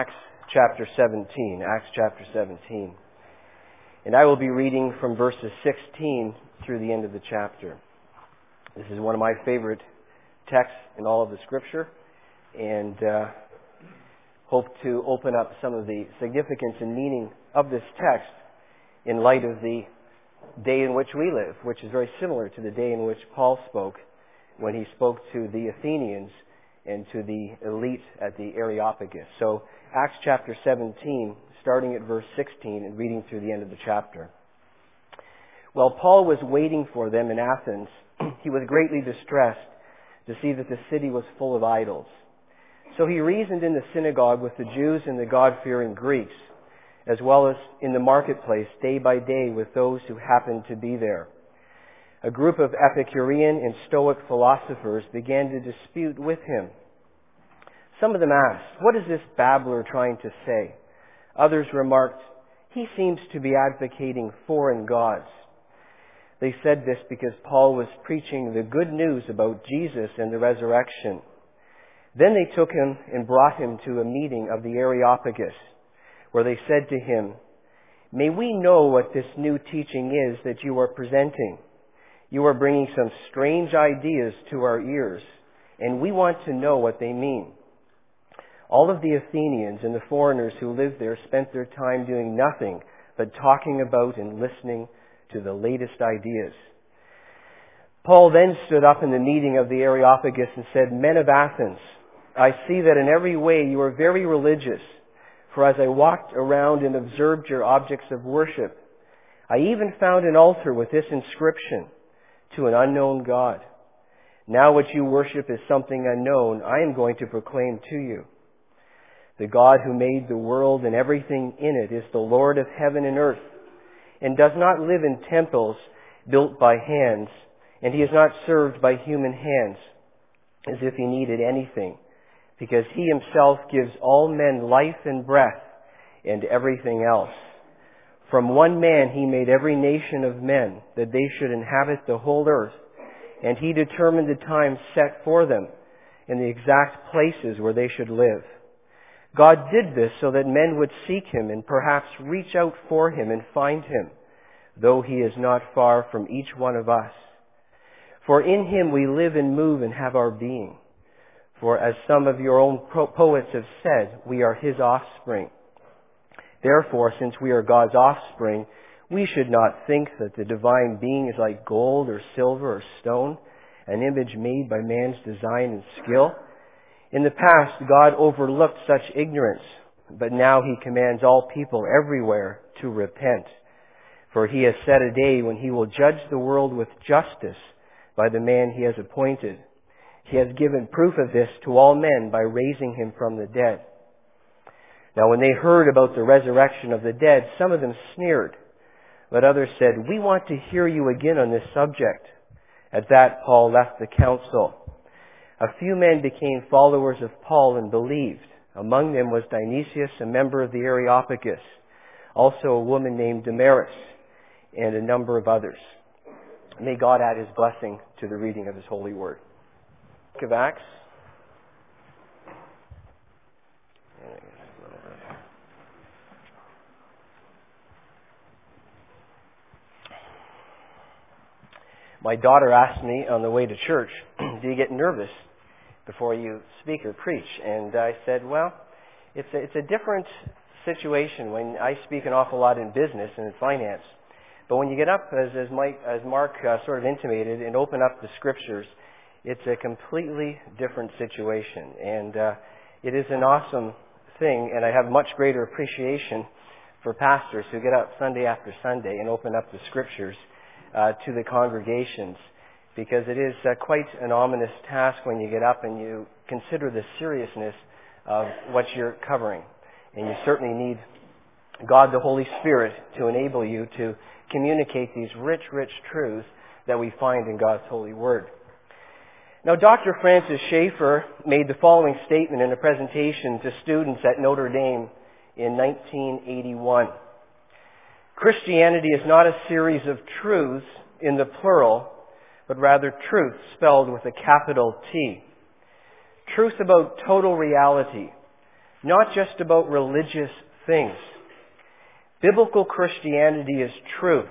Acts chapter 17. Acts chapter 17. And I will be reading from verses 16 through the end of the chapter. This is one of my favorite texts in all of the Scripture, and hope to open up some of the significance and meaning of this text in light of the day in which we live, which is very similar to the day in which Paul spoke when he spoke to the Athenians and to the elite at the Areopagus. So Acts chapter 17, starting at verse 16 and reading through the end of the chapter. While Paul was waiting for them in Athens, he was greatly distressed to see that the city was full of idols. So he reasoned in the synagogue with the Jews and the God-fearing Greeks, as well as in the marketplace day by day with those who happened to be there. A group of Epicurean and Stoic philosophers began to dispute with him. Some of them asked, "What is this babbler trying to say?" Others remarked, "He seems to be advocating foreign gods." They said this because Paul was preaching the good news about Jesus and the resurrection. Then they took him and brought him to a meeting of the Areopagus, where they said to him, "May we know what this new teaching is that you are presenting? You are bringing some strange ideas to our ears, and we want to know what they mean." All of the Athenians and the foreigners who lived there spent their time doing nothing but talking about and listening to the latest ideas. Paul then stood up in the meeting of the Areopagus and said, "Men of Athens, I see that in every way you are very religious. For as I walked around and observed your objects of worship, I even found an altar with this inscription, 'To an unknown God.' Now what you worship is something unknown. I am going to proclaim to you. The God who made the world and everything in it is the Lord of heaven and earth, and does not live in temples built by hands, and he is not served by human hands as if he needed anything, because he himself gives all men life and breath and everything else. From one man he made every nation of men, that they should inhabit the whole earth, and he determined the time set for them and the exact places where they should live. God did this so that men would seek him and perhaps reach out for him and find him, though he is not far from each one of us. For in him we live and move and have our being. For as some of your own poets have said, we are his offspring. Therefore, since we are God's offspring, we should not think that the divine being is like gold or silver or stone, an image made by man's design and skill. In the past, God overlooked such ignorance, but now he commands all people everywhere to repent. For he has set a day when he will judge the world with justice by the man he has appointed. He has given proof of this to all men by raising him from the dead." Now when they heard about the resurrection of the dead, some of them sneered, but others said, "We want to hear you again on this subject." At that, Paul left the council. A few men became followers of Paul and believed. Among them was Dionysius, a member of the Areopagus, also a woman named Damaris, and a number of others. May God add his blessing to the reading of his holy word. Book of Acts. My daughter asked me on the way to church, "Do you get nervous before you speak or preach?" And I said, well, it's a different situation when I speak an awful lot in business and in finance. But when you get up, as Mark sort of intimated, and open up the Scriptures, it's a completely different situation. And it is an awesome thing, and I have much greater appreciation for pastors who get up Sunday after Sunday and open up the Scriptures to the congregations, because it is quite an ominous task when you get up and you consider the seriousness of what you're covering. And you certainly need God the Holy Spirit to enable you to communicate these rich, rich truths that we find in God's holy word. Now, Dr. Francis Schaeffer made the following statement in a presentation to students at Notre Dame in 1981. "Christianity is not a series of truths in the plural, but rather truth spelled with a capital T. Truth about total reality, not just about religious things. Biblical Christianity is truth,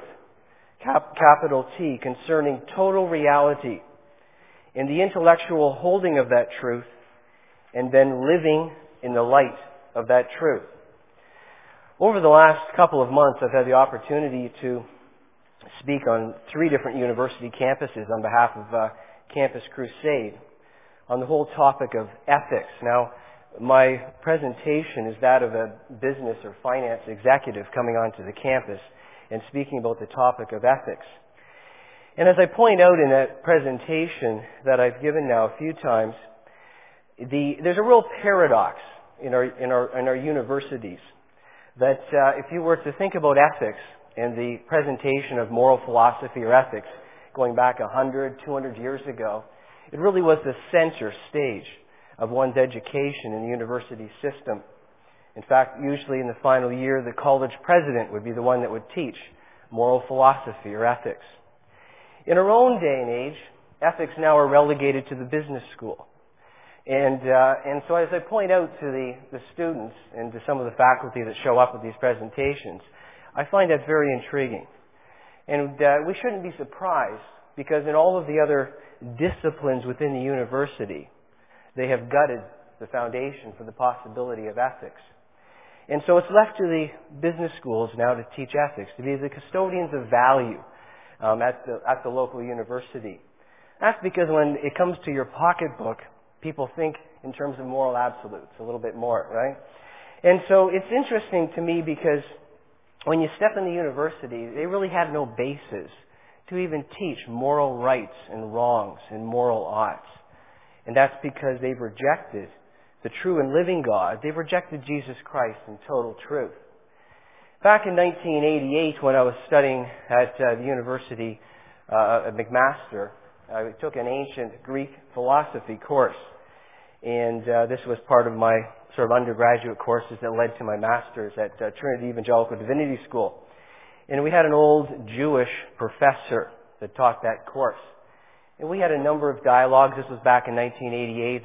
capital T, concerning total reality, and the intellectual holding of that truth, and then living in the light of that truth. Over the last couple of months, I've had the opportunity to speak on 3 different university campuses on behalf of Campus Crusade on the whole topic of ethics. Now, my presentation is that of a business or finance executive coming onto the campus and speaking about the topic of ethics. And as I point out in that presentation that I've given now a few times, there's a real paradox in our universities that if you were to think about ethics and the presentation of moral philosophy or ethics going back 100, 200 years ago, it really was the center stage of one's education in the university system. In fact, usually in the final year, the college president would be the one that would teach moral philosophy or ethics. In our own day and age, ethics now are relegated to the business school. And so as I point out to the students and to some of the faculty that show up at these presentations, I find that very intriguing. And we shouldn't be surprised, because in all of the other disciplines within the university, they have gutted the foundation for the possibility of ethics. And so it's left to the business schools now to teach ethics, to be the custodians of value at the local university. That's because when it comes to your pocketbook, people think in terms of moral absolutes a little bit more, right? And so it's interesting to me because when you step in the university, they really have no basis to even teach moral rights and wrongs and moral oughts. And that's because they've rejected the true and living God. They've rejected Jesus Christ in total truth. Back in 1988, when I was studying at the University at McMaster, I took an ancient Greek philosophy course. And this was part of my sort of undergraduate courses that led to my master's at Trinity Evangelical Divinity School. And we had an old Jewish professor that taught that course. And we had a number of dialogues. This was back in 1988.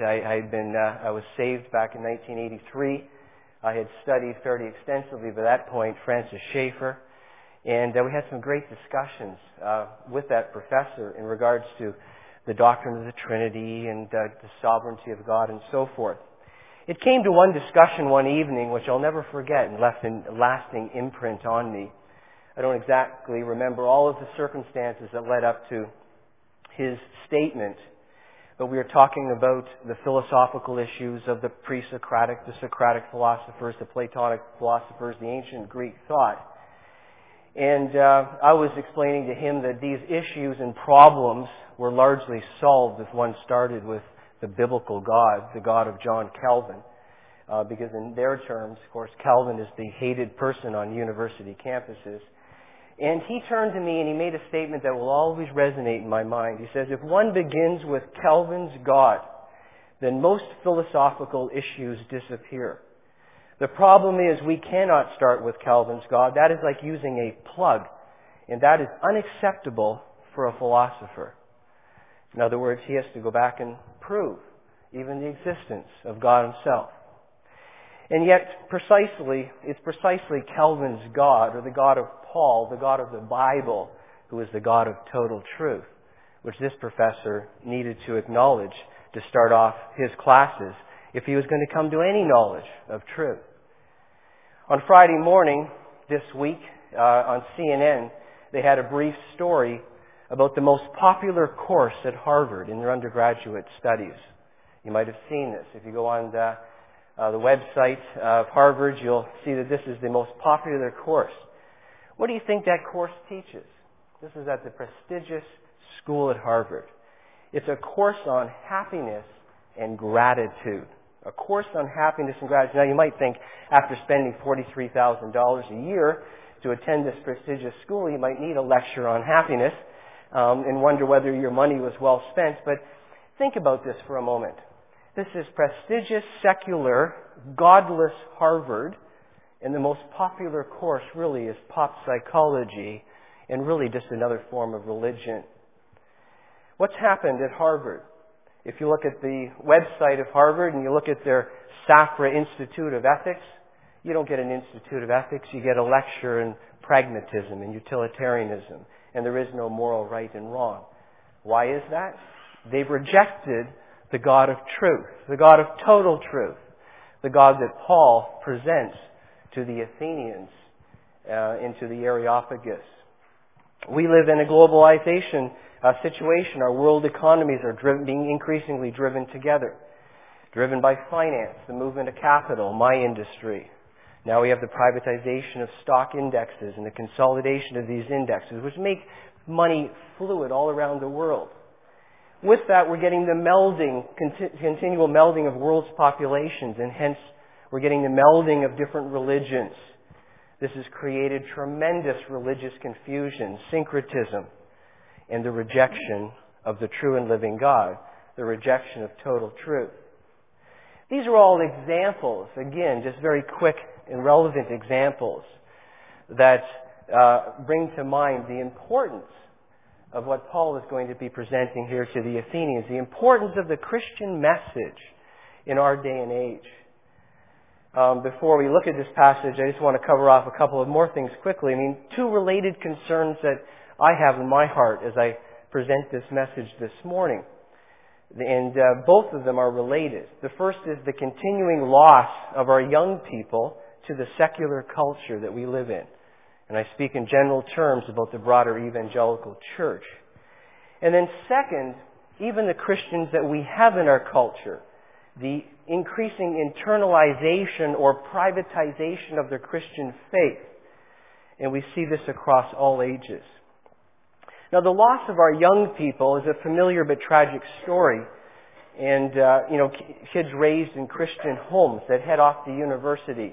I was saved back in 1983. I had studied fairly extensively by that point Francis Schaeffer. And we had some great discussions with that professor in regards to the doctrine of the Trinity and the sovereignty of God and so forth. It came to one discussion one evening which I'll never forget and left a lasting imprint on me. I don't exactly remember all of the circumstances that led up to his statement, but we were talking about the philosophical issues of the pre-Socratic, the Socratic philosophers, the Platonic philosophers, the ancient Greek thought. And I was explaining to him that these issues and problems were largely solved if one started with the biblical God, the God of John Calvin, because in their terms, of course, Calvin is the hated person on university campuses. And he turned to me and he made a statement that will always resonate in my mind. He says, if one begins with Calvin's God, then most philosophical issues disappear. The problem is we cannot start with Calvin's God. That is like using a plug, and that is unacceptable for a philosopher. In other words, he has to go back and prove even the existence of God himself. And yet, it's precisely Calvin's God, or the God of Paul, the God of the Bible, who is the God of total truth, which this professor needed to acknowledge to start off his classes if he was going to come to any knowledge of truth. On Friday morning this week, on CNN, they had a brief story about the most popular course at Harvard in their undergraduate studies. You might have seen this. If you go on the website of Harvard, you'll see that this is the most popular course. What do you think that course teaches? This is at the prestigious school at Harvard. It's a course on happiness and gratitude. A course on happiness and gratitude. Now you might think after spending $43,000 a year to attend this prestigious school, you might need a lecture on happiness and wonder whether your money was well spent. But think about this for a moment. This is prestigious, secular, godless Harvard, and the most popular course really is pop psychology and really just another form of religion. What's happened at Harvard If you look at the website of Harvard and you look at their Safra Institute of Ethics, you don't get an Institute of Ethics, you get a lecture in pragmatism and utilitarianism, and there is no moral right and wrong. Why is that? They've rejected the God of truth, the God of total truth, the God that Paul presents to the Athenians into the Areopagus. We live in a globalization situation. Our world economies are being increasingly driven together, driven by finance, the movement of capital, my industry. Now we have the privatization of stock indexes and the consolidation of these indexes, which make money fluid all around the world. With that, we're getting the melding, continual melding of world's populations, and hence we're getting the melding of different religions. This has created tremendous religious confusion, syncretism, and the rejection of the true and living God, the rejection of total truth. These are all examples, again, just very quick and relevant examples that bring to mind the importance of what Paul is going to be presenting here to the Athenians, the importance of the Christian message in our day and age. Before we look at this passage, I just want to cover off a couple of more things quickly. Two related concerns that I have in my heart as I present this message this morning. And both of them are related. The first is the continuing loss of our young people to the secular culture that we live in. And I speak in general terms about the broader evangelical church. And then second, even the Christians that we have in our culture, the increasing internalization or privatization of their Christian faith. And we see this across all ages. Now, the loss of our young people is a familiar but tragic story. And, kids raised in Christian homes that head off to university.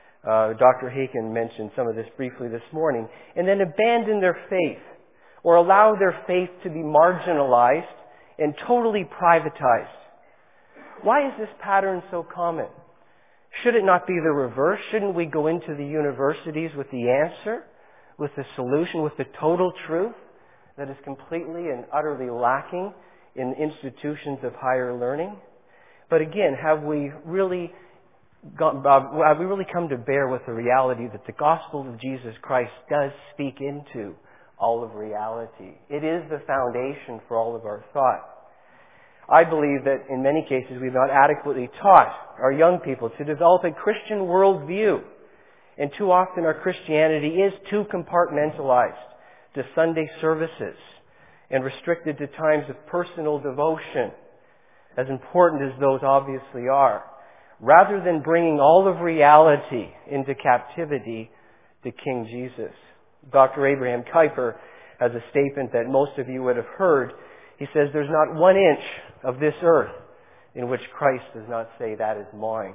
Dr. Haken mentioned some of this briefly this morning. And then abandon their faith or allow their faith to be marginalized and totally privatized. Why is this pattern so common? Should it not be the reverse? Shouldn't we go into the universities with the answer, with the solution, with the total truth that is completely and utterly lacking in institutions of higher learning? But again, have we really come to bear with the reality that the gospel of Jesus Christ does speak into all of reality? It is the foundation for all of our thought. I believe that in many cases we've not adequately taught our young people to develop a Christian worldview. And too often our Christianity is too compartmentalized to Sunday services and restricted to times of personal devotion, as important as those obviously are, rather than bringing all of reality into captivity to King Jesus. Dr. Abraham Kuyper has a statement that most of you would have heard. He says, "There's not 1 inch of this earth in which Christ does not say, 'That is mine.'"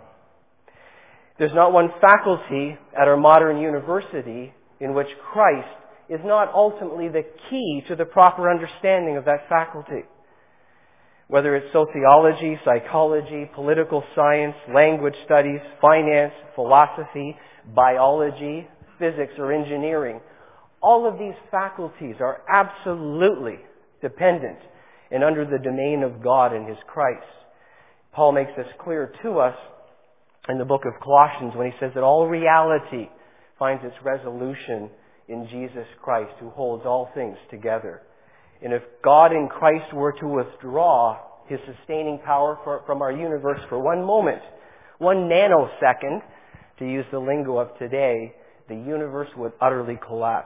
There's not one faculty at our modern university in which Christ is not ultimately the key to the proper understanding of that faculty. Whether it's sociology, psychology, political science, language studies, finance, philosophy, biology, physics, or engineering, all of these faculties are absolutely dependent and under the domain of God and His Christ. Paul makes this clear to us in the book of Colossians when he says that all reality finds its resolution in Jesus Christ, who holds all things together. And if God in Christ were to withdraw His sustaining power from our universe for one moment, 1 nanosecond, to use the lingo of today, the universe would utterly collapse.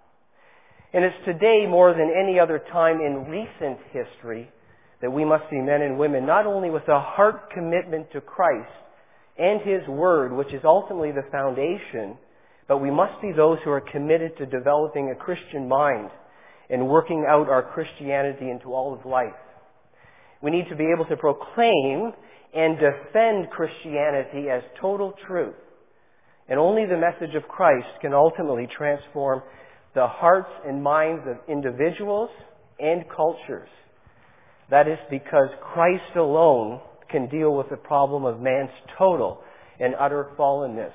And it's today more than any other time in recent history that we must be men and women not only with a heart commitment to Christ and His Word, which is ultimately the foundation, but we must be those who are committed to developing a Christian mind and working out our Christianity into all of life. We need to be able to proclaim and defend Christianity as total truth. And only the message of Christ can ultimately transform the hearts and minds of individuals and cultures. That is because Christ alone can deal with the problem of man's total and utter fallenness.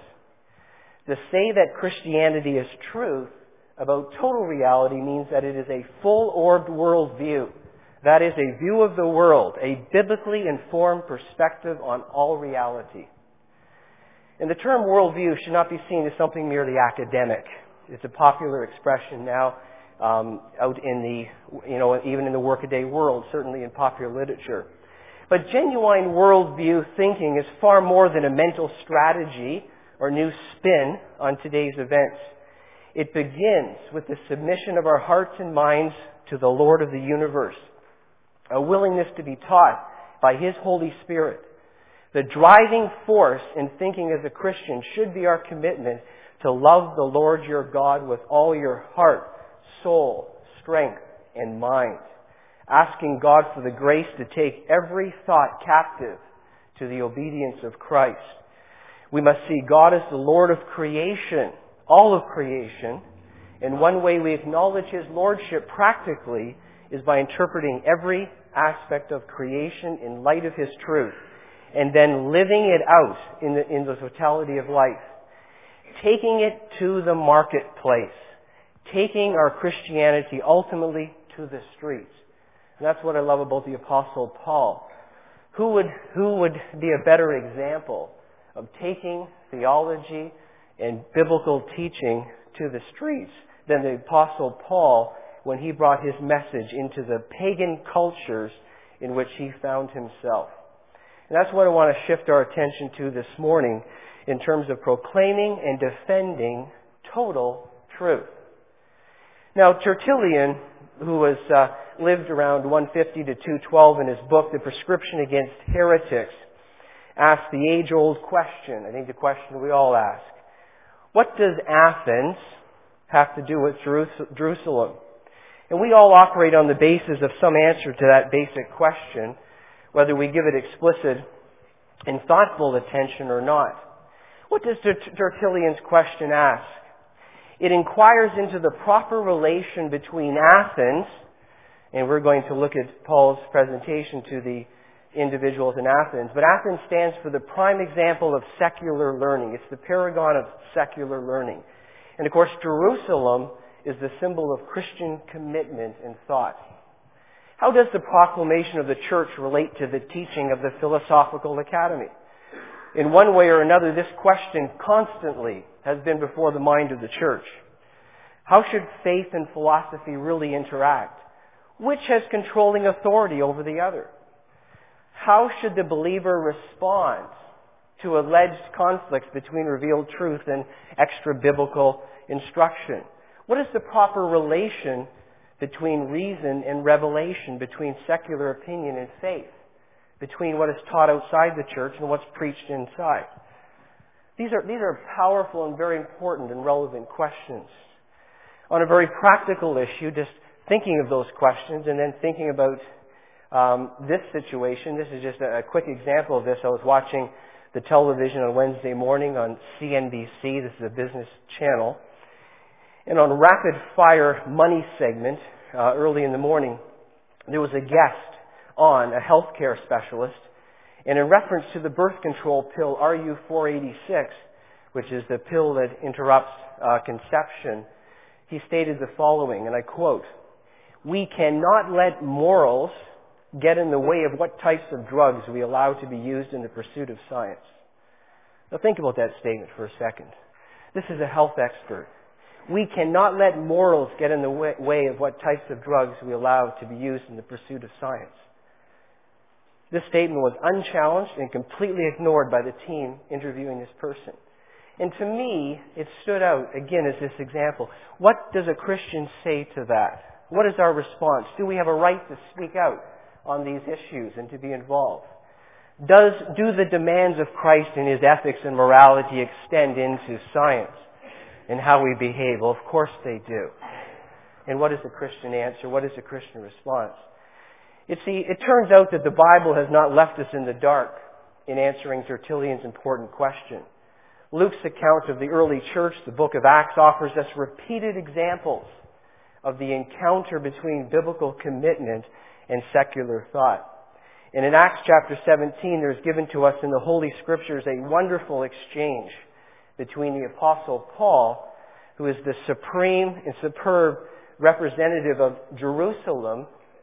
To say that Christianity is truth about total reality means that it is a full-orbed worldview, That is a view of the world, a biblically informed perspective on all reality. And the term worldview should not be seen as something merely academic. It's a popular expression now out in the, even in the workaday world, certainly in popular literature. But genuine worldview thinking is far more than a mental strategy or new spin on today's events. It begins with the submission of our hearts and minds to the Lord of the universe, a willingness to be taught by His Holy Spirit. The driving force in thinking as a Christian should be our commitment to love the Lord your God with all your heart, soul, strength, and mind, asking God for the grace to take every thought captive to the obedience of Christ. We must see God as the Lord of creation, all of creation, and one way we acknowledge His Lordship practically is by interpreting every aspect of creation in light of His truth, and then living it out in the totality of life. Taking it to the marketplace. Taking our Christianity ultimately to the streets. And that's what I love about the Apostle Paul. Who would be a better example of taking theology and biblical teaching to the streets than the Apostle Paul when he brought his message into the pagan cultures in which he found himself. And that's what I want to shift our attention to this morning in terms of proclaiming and defending total truth. Now, Tertullian, who lived around 150 to 212 in his book, The Prescription Against Heretics, asked the age-old question, I think the question we all ask. What does Athens have to do with Jerusalem? And we all operate on the basis of some answer to that basic question, whether we give it explicit and thoughtful attention or not. What does Tertullian's question ask? It inquires into the proper relation between Athens, and we're going to look at Paul's presentation to the individuals in Athens, but Athens stands for the prime example of secular learning. It's the paragon of secular learning. And of course, Jerusalem is the symbol of Christian commitment and thought. How does the proclamation of the church relate to the teaching of the Philosophical Academy? In one way or another, this question constantly has been before the mind of the church. How should faith and philosophy really interact? Which has controlling authority over the other? How should the believer respond to alleged conflicts between revealed truth and extra-biblical instruction? What is the proper relation between reason and revelation, between secular opinion and faith, between what is taught outside the church and what's preached inside? These are powerful and very important and relevant questions. On a very practical issue, just thinking of those questions and then thinking about this situation, this is just a quick example of this. I was watching the television on Wednesday morning on CNBC. This is a business channel. And on Rapid Fire Money segment, early in the morning, there was a guest on, a healthcare specialist, and in reference to the birth control pill RU486, which is the pill that interrupts conception, he stated the following, and I quote, "We cannot let morals get in the way of what types of drugs we allow to be used in the pursuit of science." Now think about that statement for a second. This is a health expert. We cannot let morals get in the way of what types of drugs we allow to be used in the pursuit of science. This statement was unchallenged and completely ignored by the team interviewing this person. And to me, it stood out, again, as this example. What does a Christian say to that? What is our response? Do we have a right to speak out on these issues and to be involved? Do the demands of Christ in His ethics and morality extend into science and how we behave? Well, of course they do. And what is the Christian answer? What is the Christian response? It turns out that the Bible has not left us in the dark in answering Tertullian's important question. Luke's account of the early church, the book of Acts, offers us repeated examples of the encounter between biblical commitment and secular thought. And in Acts chapter 17, there's given to us in the Holy Scriptures a wonderful exchange between the Apostle Paul, who is the supreme and superb representative of Jerusalem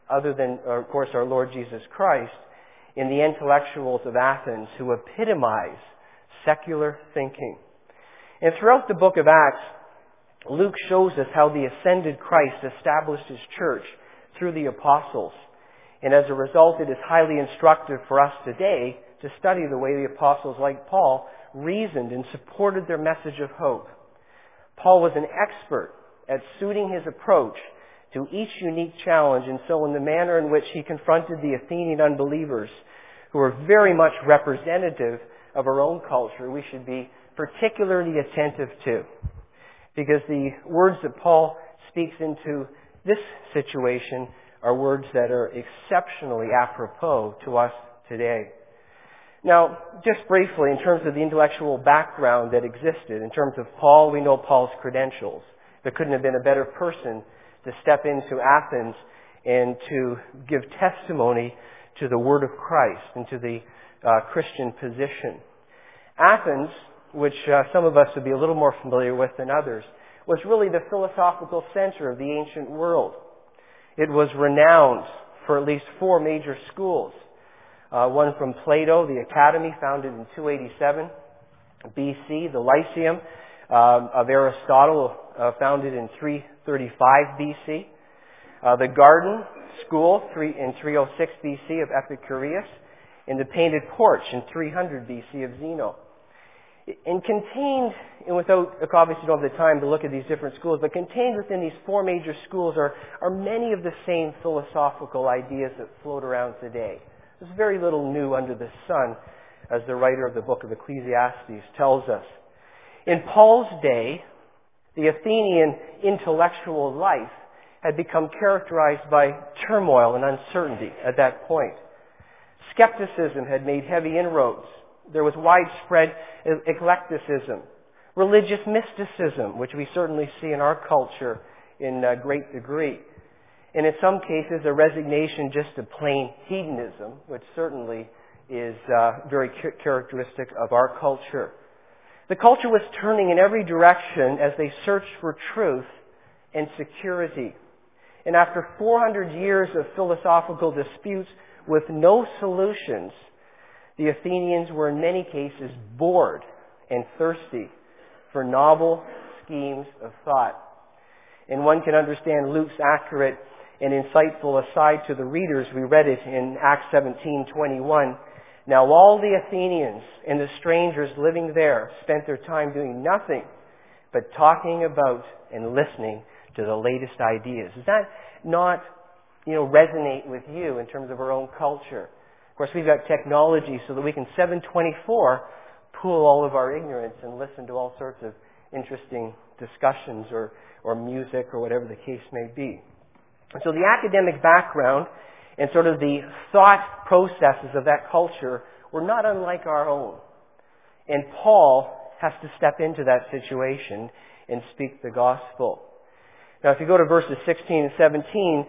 other than, of course, our Lord Jesus Christ, in the intellectuals of Athens who epitomize secular thinking. And throughout the book of Acts, Luke shows us how the ascended Christ established his church through the apostles. And as a result, it is highly instructive for us today to study the way the apostles, like Paul, reasoned and supported their message of hope. Paul was an expert at suiting his approach to each unique challenge, and so in the manner in which he confronted the Athenian unbelievers, who were very much representative of our own culture, we should be particularly attentive to. Because the words that Paul speaks into this situation are words that are exceptionally apropos to us today. Now, just briefly, in terms of the intellectual background that existed, in terms of Paul, we know Paul's credentials. There couldn't have been a better person to step into Athens and to give testimony to the word of Christ and to the Christian position. Athens, which some of us would be a little more familiar with than others, was really the philosophical center of the ancient world. It was renowned for at least 4 major schools. One from Plato, the Academy, founded in 287 BC. The Lyceum of Aristotle, founded in 335 BC. The Garden School in 306 BC of Epicurus. And the Painted Porch in 300 BC of Zeno. And contained, and without, obviously don't have the time to look at these different schools, but contained within these 4 major schools are many of the same philosophical ideas that float around today. There's very little new under the sun, as the writer of the book of Ecclesiastes tells us. In Paul's day, the Athenian intellectual life had become characterized by turmoil and uncertainty at that point. Skepticism had made heavy inroads. There was widespread eclecticism, religious mysticism, which we certainly see in our culture in a great degree. And in some cases, a resignation just to plain hedonism, which certainly is very characteristic of our culture. The culture was turning in every direction as they searched for truth and security. And after 400 years of philosophical disputes with no solutions, the Athenians were in many cases bored and thirsty for novel schemes of thought. And one can understand Luke's accurate and insightful aside to the readers. We read it in Acts 17:21. Now all the Athenians and the strangers living there spent their time doing nothing but talking about and listening to the latest ideas. Does that not, resonate with you in terms of our own culture? Of course, we've got technology so that we can 7/24 pool all of our ignorance and listen to all sorts of interesting discussions or music or whatever the case may be. And so the academic background and sort of the thought processes of that culture were not unlike our own. And Paul has to step into that situation and speak the gospel. Now, if you go to verses 16 and 17,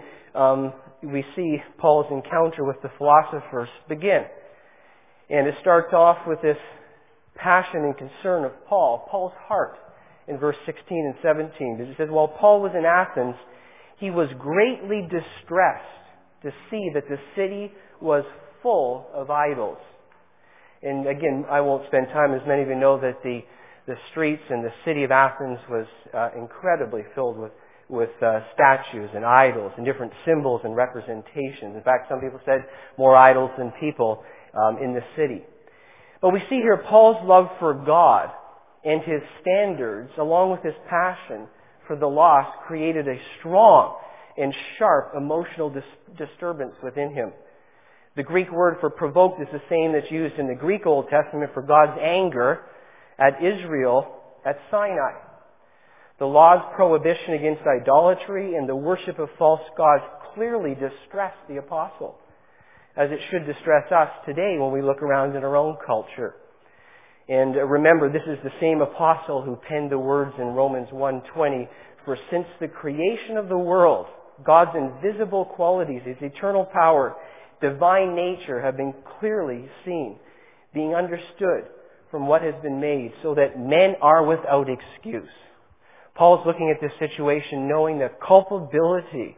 we see Paul's encounter with the philosophers begin. And it starts off with this passion and concern of Paul's heart, in verse 16 and 17. Because it says, while Paul was in Athens, he was greatly distressed to see that the city was full of idols. And again, I won't spend time, as many of you know, that the streets in the city of Athens was incredibly filled with statues and idols and different symbols and representations. In fact, some people said more idols than people in the city. But we see here Paul's love for God and his standards, along with his passion for the lost, created a strong and sharp emotional disturbance within him. The Greek word for provoked is the same that's used in the Greek Old Testament for God's anger at Israel at Sinai. The law's prohibition against idolatry and the worship of false gods clearly distressed the apostle, as it should distress us today when we look around in our own culture. And remember, this is the same apostle who penned the words in Romans 1:20, for since the creation of the world, God's invisible qualities, His eternal power, divine nature have been clearly seen, being understood from what has been made, so that men are without excuse. Paul's looking at this situation knowing the culpability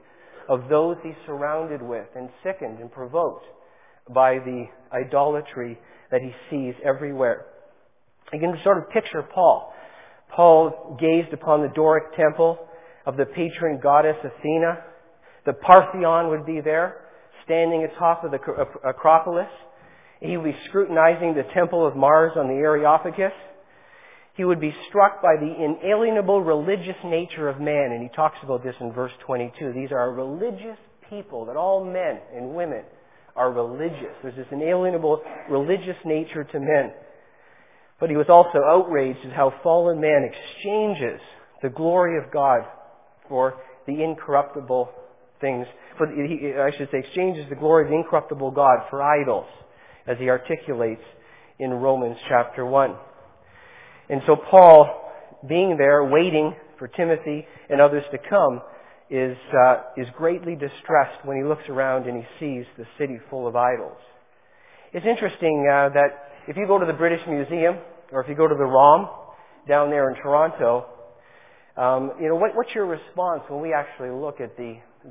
of those he's surrounded with and sickened and provoked by the idolatry that he sees everywhere. You can sort of picture Paul. Paul gazed upon the Doric temple of the patron goddess Athena. The Parthenon would be there, standing atop of the Acropolis. He would be scrutinizing the temple of Mars on the Areopagus. He would be struck by the inalienable religious nature of man, and he talks about this in verse 22. These are religious people, that all men and women are religious. There's this inalienable religious nature to men. But he was also outraged at how fallen man exchanges the glory of God for the incorruptible things. Exchanges the glory of the incorruptible God for idols, as he articulates in Romans chapter 1. And so Paul, being there, waiting for Timothy and others to come, is greatly distressed when he looks around and he sees the city full of idols. It's interesting that if you go to the British Museum, or if you go to the ROM down there in Toronto, what's your response when we actually look at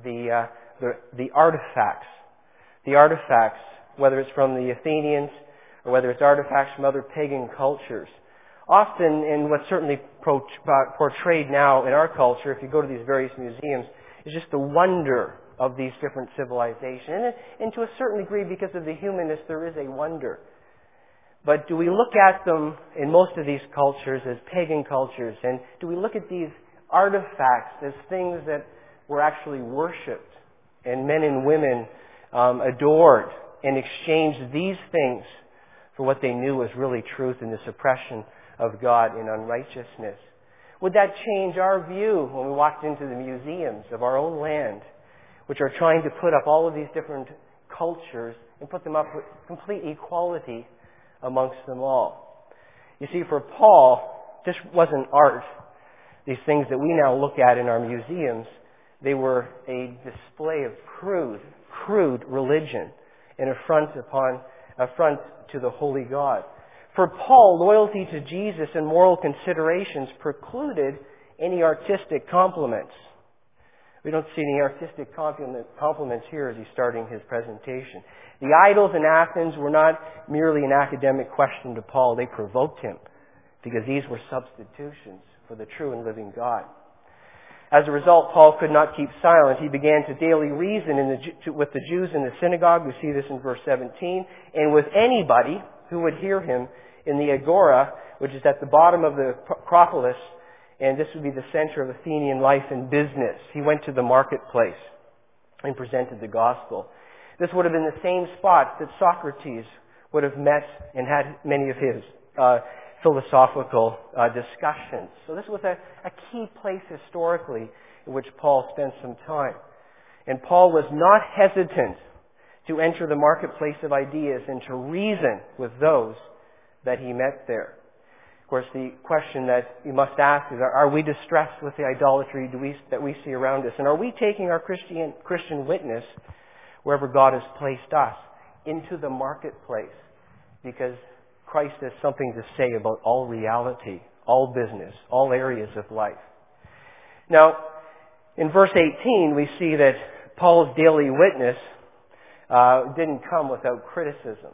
the artifacts? The artifacts, whether it's from the Athenians or whether it's artifacts from other pagan cultures. Often, and what's certainly portrayed now in our culture, if you go to these various museums, is just the wonder of these different civilizations. And to a certain degree, because of the humanness, there is a wonder. But do we look at them in most of these cultures as pagan cultures? And do we look at these artifacts as things that were actually worshipped and men and women adored and exchanged these things for what they knew was really truth and the suppression of God in unrighteousness? Would that change our view when we walked into the museums of our own land, which are trying to put up all of these different cultures and put them up with complete equality amongst them all? You see, for Paul, this wasn't art. These things that we now look at in our museums, they were a display of crude religion, an affront to the holy God. For Paul, loyalty to Jesus and moral considerations precluded any artistic compliments. We don't see any artistic compliments here as he's starting his presentation. The idols in Athens were not merely an academic question to Paul. They provoked him because these were substitutions for the true and living God. As a result, Paul could not keep silent. He began to daily reason with the Jews in the synagogue. We see this in verse 17. And with anybody who would hear him in the Agora, which is at the bottom of the Acropolis, and this would be the center of Athenian life and business. He went to the marketplace and presented the gospel. This would have been the same spot that Socrates would have met and had many of his philosophical discussions. So this was a key place historically in which Paul spent some time. And Paul was not hesitant to enter the marketplace of ideas and to reason with those that he met there. Of course, the question that you must ask is, are we distressed with the idolatry that we see around us? And are we taking our Christian witness, wherever God has placed us, into the marketplace? Because Christ has something to say about all reality, all business, all areas of life. Now, in verse 18, we see that Paul's daily witness didn't come without criticism.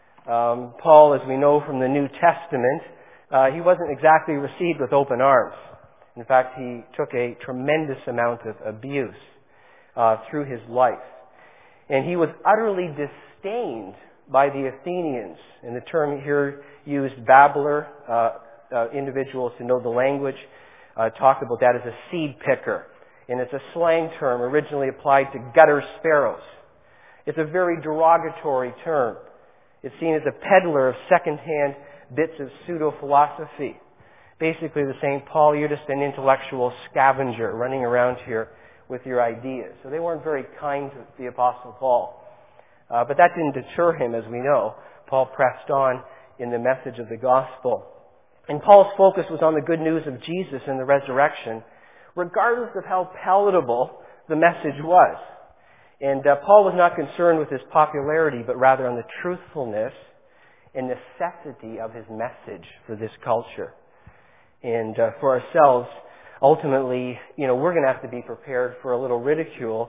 Paul, as we know from the New Testament, he wasn't exactly received with open arms. In fact, he took a tremendous amount of abuse through his life. And he was utterly disdained by the Athenians. And the term here used, babbler, individuals who know the language, talk about that as a seed picker. And it's a slang term originally applied to gutter sparrows. It's a very derogatory term. It's seen as a peddler of second-hand bits of pseudo-philosophy. Basically the saying, Paul, you're just an intellectual scavenger running around here with your ideas. So they weren't very kind to the Apostle Paul. But that didn't deter him, as we know. Paul pressed on in the message of the gospel. And Paul's focus was on the good news of Jesus and the resurrection, regardless of how palatable the message was. And Paul was not concerned with his popularity, but rather on the truthfulness and necessity of his message for this culture. And for ourselves, ultimately, we're going to have to be prepared for a little ridicule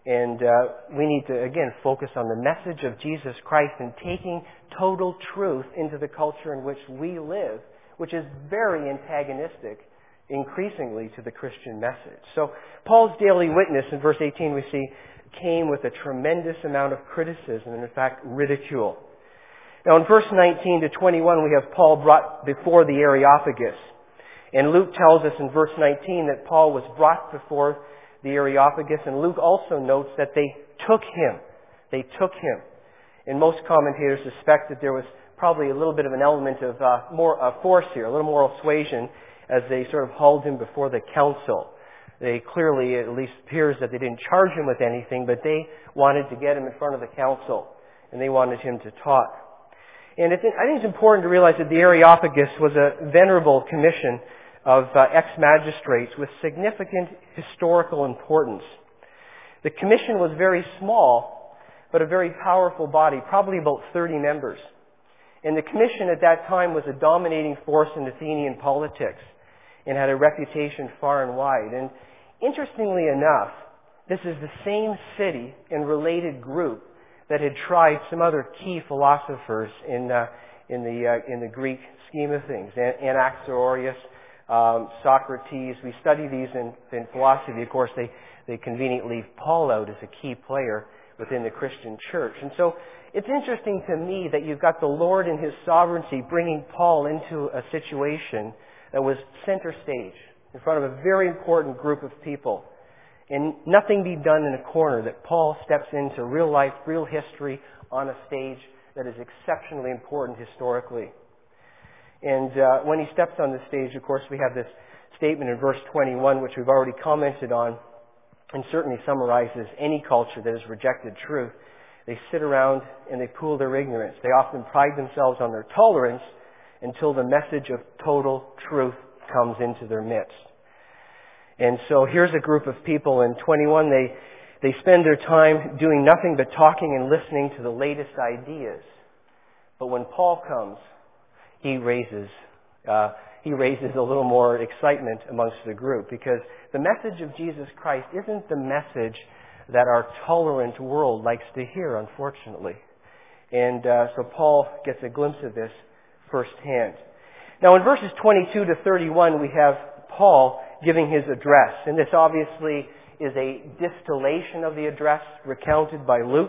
And we need to, again, focus on the message of Jesus Christ and taking total truth into the culture in which we live, which is very antagonistic, increasingly, to the Christian message. So Paul's daily witness, in verse 18 we see, came with a tremendous amount of criticism and, in fact, ridicule. Now, in verse 19 to 21, we have Paul brought before the Areopagus. And Luke tells us in verse 19 that Paul was brought before the Areopagus, and Luke also notes that they took him. They took him. And most commentators suspect that there was probably a little bit of an element of force here, a little moral suasion, as they sort of hauled him before the council. They clearly, at least appears that they didn't charge him with anything, but they wanted to get him in front of the council, and they wanted him to talk. And I think it's important to realize that the Areopagus was a venerable commission of ex-magistrates with significant historical importance. The commission was very small, but a very powerful body, probably about 30 members. And the commission at that time was a dominating force in Athenian politics and had a reputation far and wide. And interestingly enough, this is the same city and related group that had tried some other key philosophers in the Greek scheme of things. Anaxagoras, Socrates. We study these in philosophy. Of course, they conveniently leave Paul out as a key player within the Christian church. And so it's interesting to me that you've got the Lord in His sovereignty bringing Paul into a situation that was center stage in front of a very important group of people. And nothing be done in a corner, that Paul steps into real life, real history on a stage that is exceptionally important historically. And when he steps on the stage, of course, we have this statement in verse 21, which we've already commented on, and certainly summarizes any culture that has rejected truth. They sit around and they pool their ignorance. They often pride themselves on their tolerance until the message of total truth comes into their midst. And so here's a group of people in 21. They spend their time doing nothing but talking and listening to the latest ideas. But when Paul comes, he raises a little more excitement amongst the group, because the message of Jesus Christ isn't the message that our tolerant world likes to hear, unfortunately. And so Paul gets a glimpse of this firsthand. Now in verses 22 to 31, we have Paul giving his address. And this obviously is a distillation of the address recounted by Luke.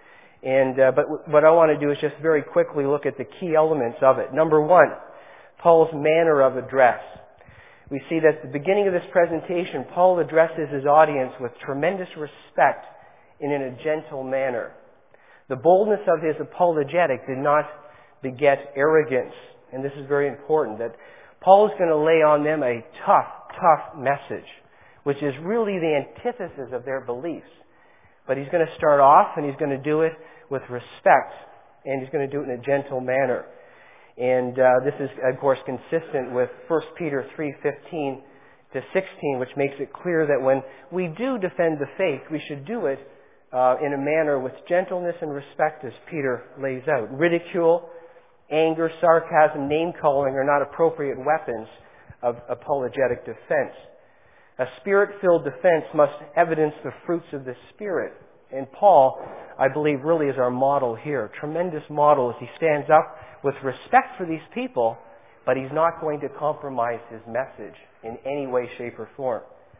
But what I want to do is just very quickly look at the key elements of it. Number one, Paul's manner of address. We see that at the beginning of this presentation, Paul addresses his audience with tremendous respect and in a gentle manner. The boldness of his apologetic did not beget arrogance. And this is very important, that Paul is going to lay on them a tough message, which is really the antithesis of their beliefs. But he's going to start off, and he's going to do it with respect, and he's going to do it in a gentle manner. And this is, of course, consistent with 1 Peter 3:15 to 16, which makes it clear that when we do defend the faith, we should do it in a manner with gentleness and respect, as Peter lays out. Ridicule, anger, sarcasm, name-calling are not appropriate weapons of apologetic defense. A Spirit-filled defense must evidence the fruits of the Spirit. And Paul, I believe, really is our model here. Tremendous model as he stands up with respect for these people, but he's not going to compromise his message in any way, shape, or form.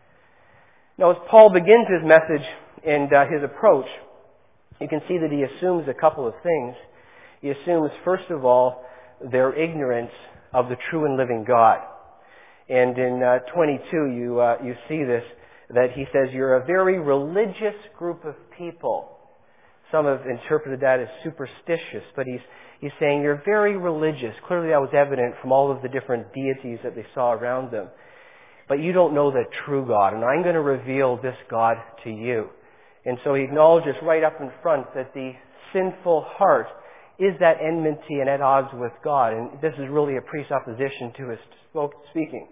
Now, as Paul begins his message and his approach, you can see that he assumes a couple of things. He assumes, first of all, their ignorance of the true and living God. And in 22, you see this, that he says, you're a very religious group of people. Some have interpreted that as superstitious, but he's saying you're very religious. Clearly that was evident from all of the different deities that they saw around them. But you don't know the true God, and I'm going to reveal this God to you. And so he acknowledges right up in front that the sinful heart is that enmity and at odds with God. And this is really a presupposition to his speaking.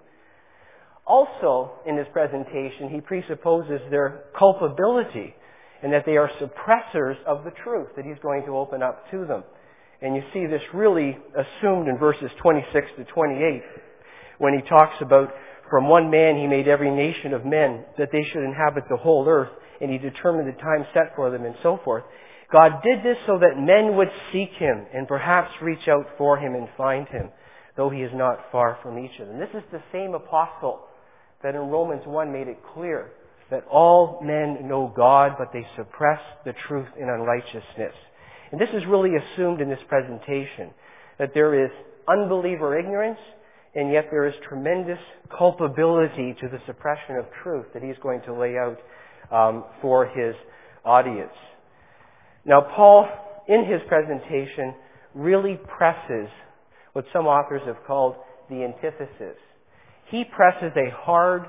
Also, in his presentation, he presupposes their culpability and that they are suppressors of the truth that he's going to open up to them. And you see this really assumed in verses 26 to 28 when he talks about, from one man he made every nation of men, that they should inhabit the whole earth, and He determined the time set for them and so forth. God did this so that men would seek Him and perhaps reach out for Him and find Him, though He is not far from each of them. This is the same apostle that in Romans 1 made it clear that all men know God, but they suppress the truth in unrighteousness. And this is really assumed in this presentation, that there is unbeliever ignorance, and yet there is tremendous culpability to the suppression of truth that he's going to lay out for his audience. Now, Paul, in his presentation, really presses what some authors have called the antithesis. He presses a hard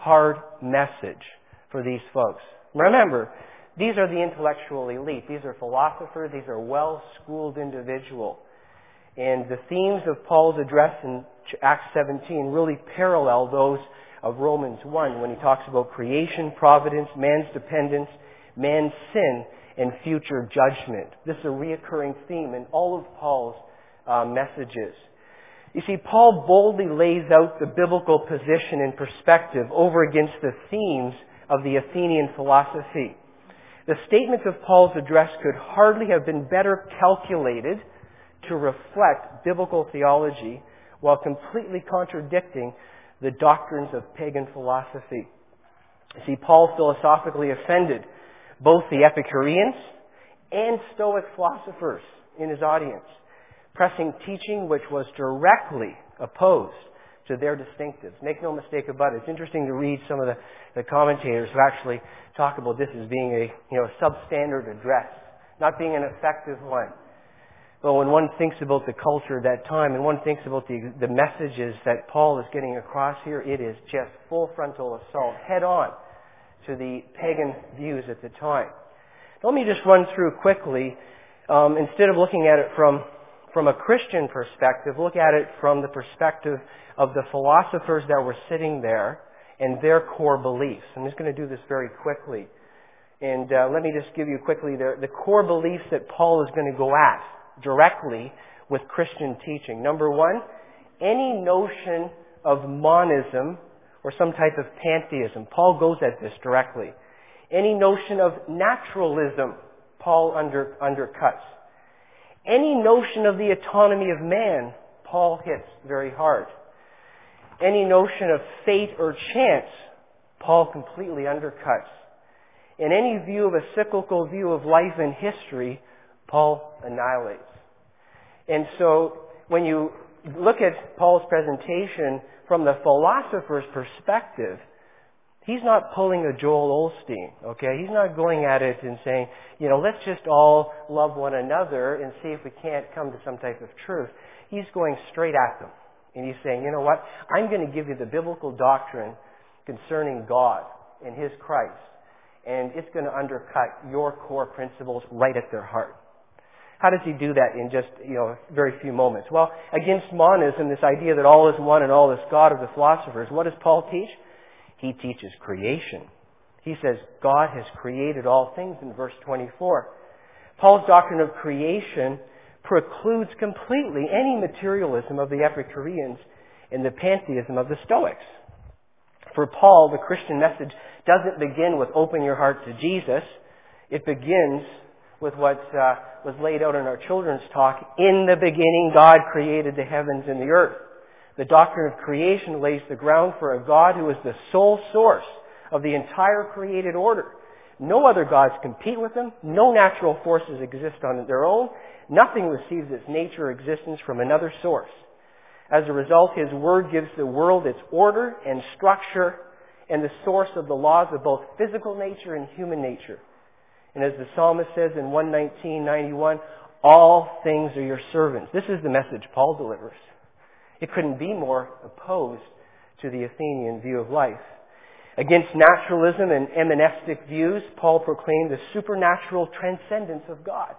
message for these folks. Remember, these are the intellectual elite. These are philosophers. These are well-schooled individuals. And the themes of Paul's address in Acts 17 really parallel those of Romans 1 when he talks about creation, providence, man's dependence, man's sin, and future judgment. This is a reoccurring theme in all of Paul's messages. You see, Paul boldly lays out the biblical position and perspective over against the themes of the Athenian philosophy. The statements of Paul's address could hardly have been better calculated to reflect biblical theology while completely contradicting the doctrines of pagan philosophy. You see, Paul philosophically offended both the Epicureans and Stoic philosophers in his audience, pressing teaching which was directly opposed to their distinctives. Make no mistake about it. It's interesting to read some of the commentators who actually talk about this as being a substandard address, not being an effective one. But when one thinks about the culture at that time and one thinks about the messages that Paul is getting across here, it is just full frontal assault, head on to the pagan views at the time. Let me just run through quickly, instead of looking at it from a Christian perspective, look at it from the perspective of the philosophers that were sitting there and their core beliefs. I'm just going to do this very quickly. And let me just give you quickly the core beliefs that Paul is going to go at directly with Christian teaching. Number one, any notion of monism or some type of pantheism. Paul goes at this directly. Any notion of naturalism, Paul undercuts. Any notion of the autonomy of man, Paul hits very hard. Any notion of fate or chance, Paul completely undercuts. And any view of a cyclical view of life and history, Paul annihilates. And so when you look at Paul's presentation from the philosopher's perspective, he's not pulling a Joel Osteen, okay? He's not going at it and saying, let's just all love one another and see if we can't come to some type of truth. He's going straight at them. And he's saying, you know what? I'm going to give you the biblical doctrine concerning God and His Christ. And it's going to undercut your core principles right at their heart. How does he do that in just, a very few moments? Well, against monism, this idea that all is one and all is God of the philosophers, what does Paul teach? He teaches creation. He says God has created all things in verse 24. Paul's doctrine of creation precludes completely any materialism of the Epicureans and the pantheism of the Stoics. For Paul, the Christian message doesn't begin with open your heart to Jesus. It begins with what was laid out in our children's talk. In the beginning, God created the heavens and the earth. The doctrine of creation lays the ground for a God who is the sole source of the entire created order. No other gods compete with Him. No natural forces exist on their own. Nothing receives its nature or existence from another source. As a result, His Word gives the world its order and structure and the source of the laws of both physical nature and human nature. And as the psalmist says in 119:91, all things are your servants. This is the message Paul delivers. It couldn't be more opposed to the Athenian view of life. Against naturalism and emanistic views, Paul proclaimed the supernatural transcendence of God.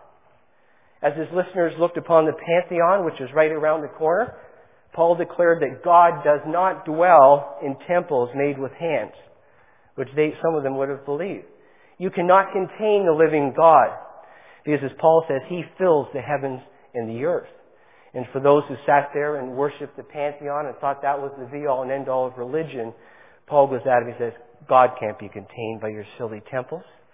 As his listeners looked upon the Pantheon, which is right around the corner, Paul declared that God does not dwell in temples made with hands, which some of them would have believed. You cannot contain the living God, because as Paul says, He fills the heavens and the earth. And for those who sat there and worshipped the Pantheon and thought that was the be-all and end-all of religion, Paul goes at him and says, God can't be contained by your silly temples.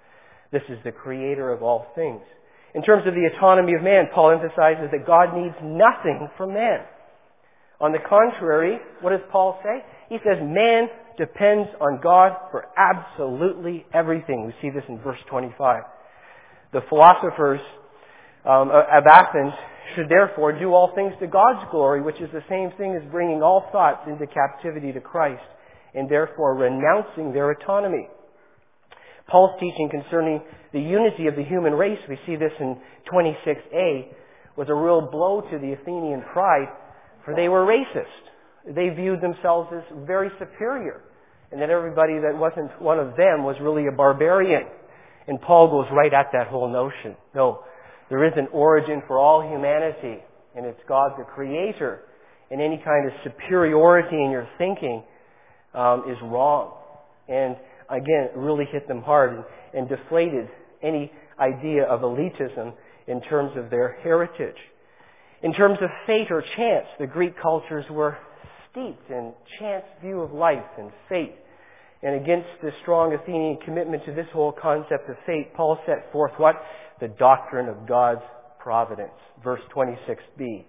This is the creator of all things. In terms of the autonomy of man, Paul emphasizes that God needs nothing from man. On the contrary, what does Paul say? He says man depends on God for absolutely everything. We see this in verse 25. The philosophers of Athens should therefore do all things to God's glory, which is the same thing as bringing all thoughts into captivity to Christ, and therefore renouncing their autonomy. Paul's teaching concerning the unity of the human race, we see this in 26a, was a real blow to the Athenian pride, for they were racist. They viewed themselves as very superior, and that everybody that wasn't one of them was really a barbarian. And Paul goes right at that whole notion. No, there is an origin for all humanity, and it's God the Creator. And any kind of superiority in your thinking is wrong. And again, it really hit them hard and deflated any idea of elitism in terms of their heritage. In terms of fate or chance, the Greek cultures were steeped in chance view of life and fate. And against the strong Athenian commitment to this whole concept of fate, Paul set forth what? The doctrine of God's providence. Verse 26b.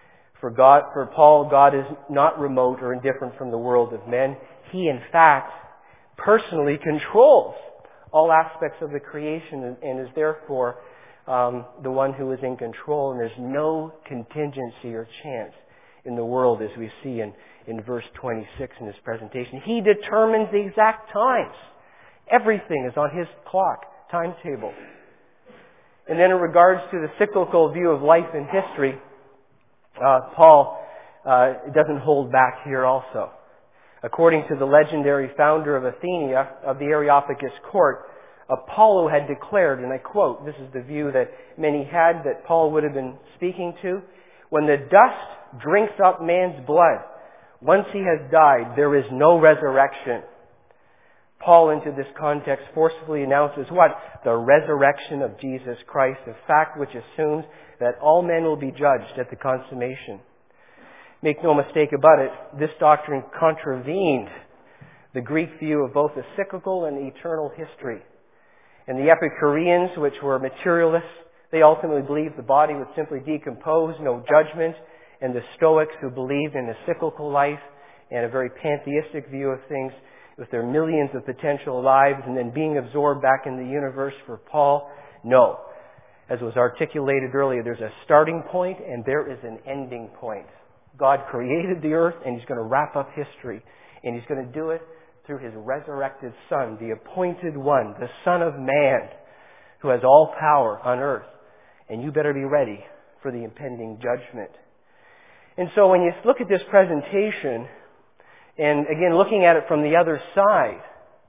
For Paul, God is not remote or indifferent from the world of men. He, in fact, personally controls all aspects of the creation and is therefore the one who is in control. And there's no contingency or chance in the world, as we see in verse 26 in this presentation. He determines the exact times. Everything is on his clock, timetable. And then in regards to the cyclical view of life and history, Paul doesn't hold back here also. According to the legendary founder of Athenia, of the Areopagus court, Apollo had declared, and I quote, this is the view that many had that Paul would have been speaking to, when the dust drinks up man's blood, once he has died, there is no resurrection. Paul, into this context, forcefully announces what? The resurrection of Jesus Christ, a fact which assumes that all men will be judged at the consummation. Make no mistake about it, this doctrine contravened the Greek view of both a cyclical and eternal history. And the Epicureans, which were materialists, they ultimately believed the body would simply decompose, no judgment. And the Stoics, who believed in a cyclical life and a very pantheistic view of things, with their millions of potential lives and then being absorbed back in the universe, for Paul, no. As was articulated earlier, there's a starting point and there is an ending point. God created the earth and He's going to wrap up history. And He's going to do it through His resurrected Son, the appointed one, the Son of Man, who has all power on earth. And you better be ready for the impending judgment. And so when you look at this presentation, and again looking at it from the other side,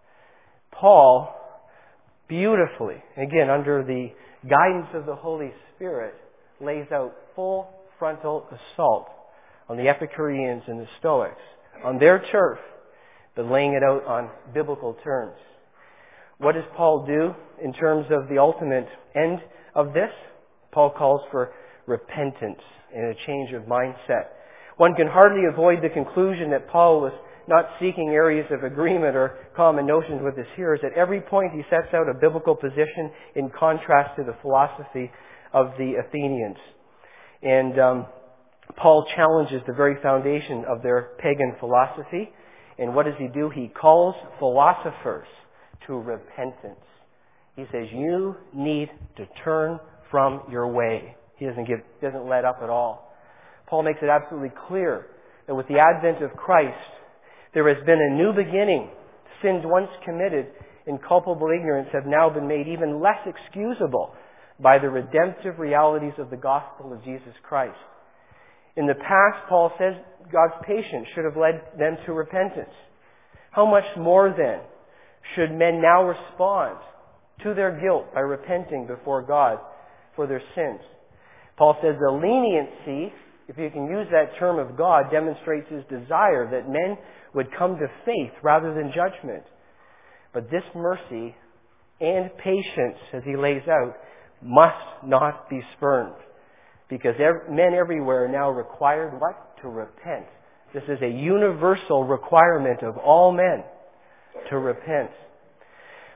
Paul beautifully, again under the guidance of the Holy Spirit, lays out full frontal assault on the Epicureans and the Stoics, on their turf, but laying it out on biblical terms. What does Paul do in terms of the ultimate end of this? Paul calls for repentance and a change of mindset. One can hardly avoid the conclusion that Paul was not seeking areas of agreement or common notions with his hearers. At every point he sets out a biblical position in contrast to the philosophy of the Athenians. And Paul challenges the very foundation of their pagan philosophy. And what does he do? He calls philosophers to repentance. He says, you need to turn from your way. He doesn't let up at all. Paul makes it absolutely clear that with the advent of Christ, there has been a new beginning. Sins once committed in culpable ignorance have now been made even less excusable by the redemptive realities of the gospel of Jesus Christ. In the past, Paul says, God's patience should have led them to repentance. How much more then should men now respond to their guilt by repenting before God for their sins? Paul says the leniency, if you can use that term, of God demonstrates His desire that men would come to faith rather than judgment. But this mercy and patience, as he lays out, must not be spurned. Because men everywhere are now required what? To repent. This is a universal requirement of all men to repent.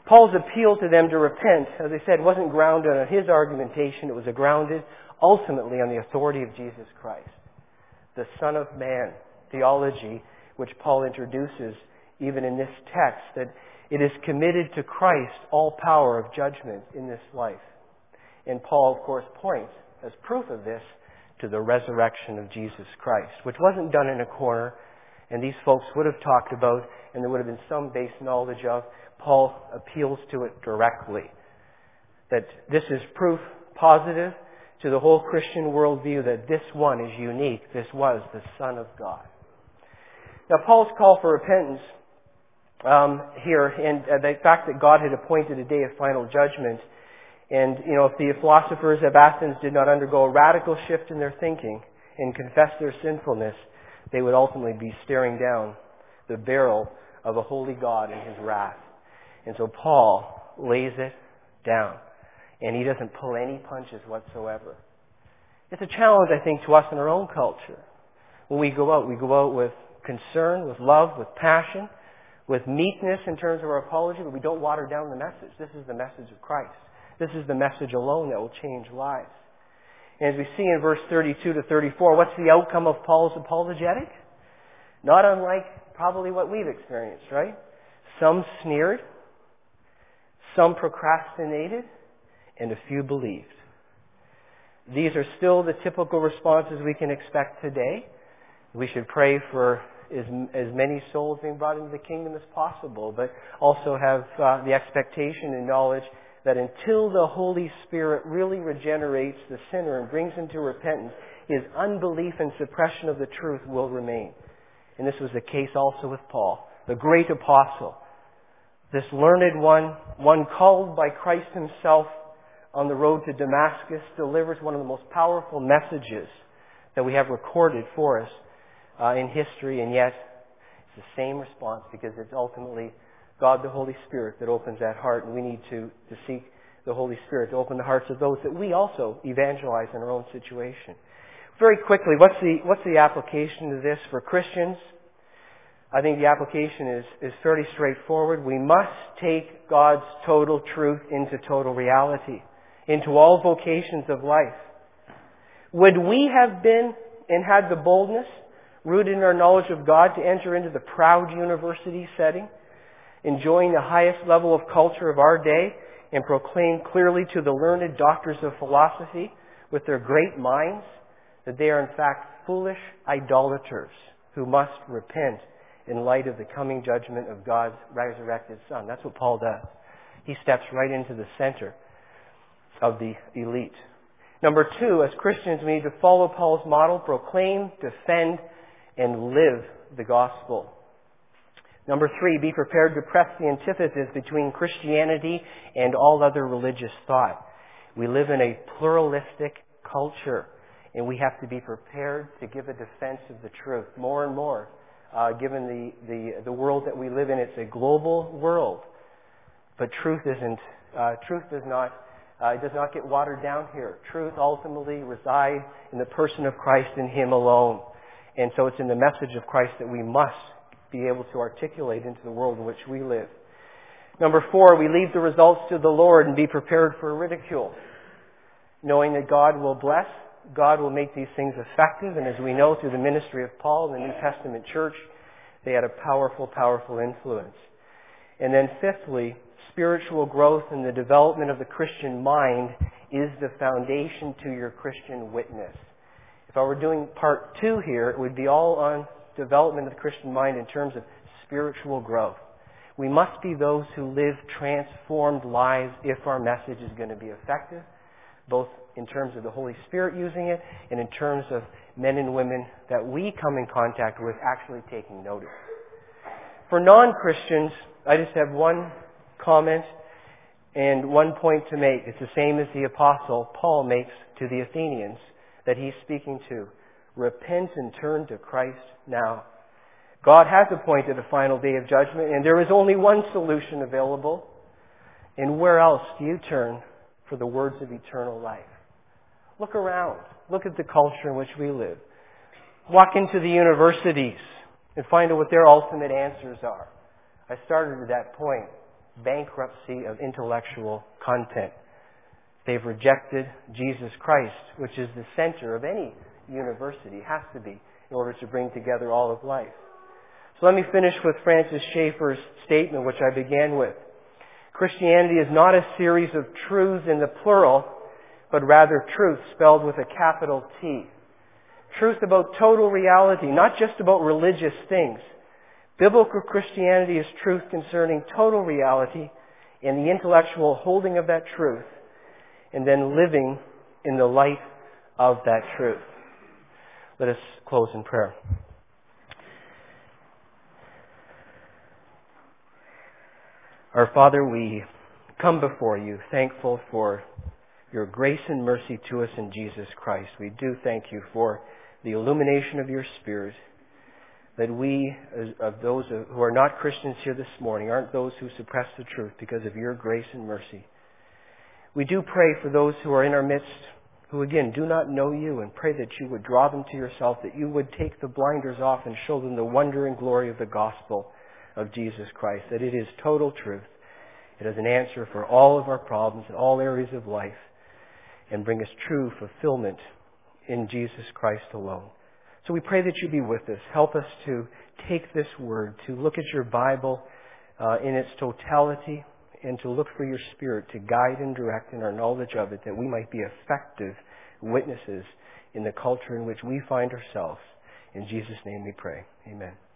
Paul's appeal to them to repent, as I said, wasn't grounded on his argumentation. It was grounded ultimately on the authority of Jesus Christ, the Son of Man theology, which Paul introduces even in this text, that it is committed to Christ all power of judgment in this life. And Paul, of course, points as proof of this to the resurrection of Jesus Christ, which wasn't done in a corner, and these folks would have talked about, and there would have been some base knowledge of. Paul appeals to it directly. That this is proof positive to the whole Christian worldview that this one is unique. This was the Son of God. Now, Paul's call for repentance here, and the fact that God had appointed a day of final judgment, and, if the philosophers of Athens did not undergo a radical shift in their thinking and confess their sinfulness, they would ultimately be staring down the barrel of a holy God in His wrath. And so Paul lays it down, and he doesn't pull any punches whatsoever. It's a challenge, I think, to us in our own culture. When we go out with concern, with love, with passion, with meekness in terms of our apology, but we don't water down the message. This is the message of Christ. This is the message alone that will change lives. And as we see in verse 32 to 34, what's the outcome of Paul's apologetic? Not unlike probably what we've experienced, right? Some sneered, some procrastinated, and a few believed. These are still the typical responses we can expect today. We should pray for as many souls being brought into the kingdom as possible, but also have the expectation and knowledge that until the Holy Spirit really regenerates the sinner and brings him to repentance, his unbelief and suppression of the truth will remain. And this was the case also with Paul, the great apostle. This learned one called by Christ Himself on the road to Damascus, delivers one of the most powerful messages that we have recorded for us in history, and yet it's the same response, because it's ultimately God the Holy Spirit that opens that heart, and we need to seek the Holy Spirit to open the hearts of those that we also evangelize in our own situation. Very quickly, what's the application of this for Christians? I think the application is fairly straightforward. We must take God's total truth into total reality, into all vocations of life. Would we have been and had the boldness, rooted in our knowledge of God, to enter into the proud university setting, enjoying the highest level of culture of our day, and proclaim clearly to the learned doctors of philosophy with their great minds that they are in fact foolish idolaters who must repent in light of the coming judgment of God's resurrected Son? That's what Paul does. He steps right into the center of the elite. Number two, as Christians, we need to follow Paul's model, proclaim, defend, and live the gospel. Number three, be prepared to press the antithesis between Christianity and all other religious thought. We live in a pluralistic culture, and we have to be prepared to give a defense of the truth. More and more, given the world that we live in, it's a global world. But truth does not get watered down here. Truth ultimately resides in the person of Christ and Him alone. And so it's in the message of Christ that we must be able to articulate into the world in which we live. Number four, we leave the results to the Lord and be prepared for ridicule, knowing that God will bless, God will make these things effective, and as we know through the ministry of Paul in the New Testament church, they had a powerful, powerful influence. And then fifthly, spiritual growth and the development of the Christian mind is the foundation to your Christian witness. If I were doing part two here, it would be all on development of the Christian mind in terms of spiritual growth. We must be those who live transformed lives if our message is going to be effective, both in terms of the Holy Spirit using it and in terms of men and women that we come in contact with actually taking notice. For non-Christians, I just have one comment and one point to make. It's the same as the Apostle Paul makes to the Athenians that he's speaking to. Repent and turn to Christ now. God has appointed a final day of judgment, and there is only one solution available. And where else do you turn for the words of eternal life? Look around. Look at the culture in which we live. Walk into the universities and find out what their ultimate answers are. I started at that point. bankruptcy of intellectual content. They've rejected Jesus Christ, which is the center of any university, has to be, in order to bring together all of life. So let me finish with Francis Schaeffer's statement, which I began with. Christianity is not a series of truths in the plural, but rather truth spelled with a capital T. Truth about total reality, not just about religious things. Biblical Christianity is truth concerning total reality and the intellectual holding of that truth, and then living in the light of that truth. Let us close in prayer. Our Father, we come before you thankful for your grace and mercy to us in Jesus Christ. We do thank you for the illumination of your Spirit, that we, of those who are not Christians here this morning, aren't those who suppress the truth because of your grace and mercy. We do pray for those who are in our midst who, again, do not know you, and pray that you would draw them to yourself, that you would take the blinders off and show them the wonder and glory of the gospel of Jesus Christ, that it is total truth. It is an answer for all of our problems in all areas of life, and bring us true fulfillment in Jesus Christ alone. So we pray that you be with us. Help us to take this word, to look at your Bible in its totality, and to look for your Spirit to guide and direct in our knowledge of it, that we might be effective witnesses in the culture in which we find ourselves. In Jesus' name we pray. Amen.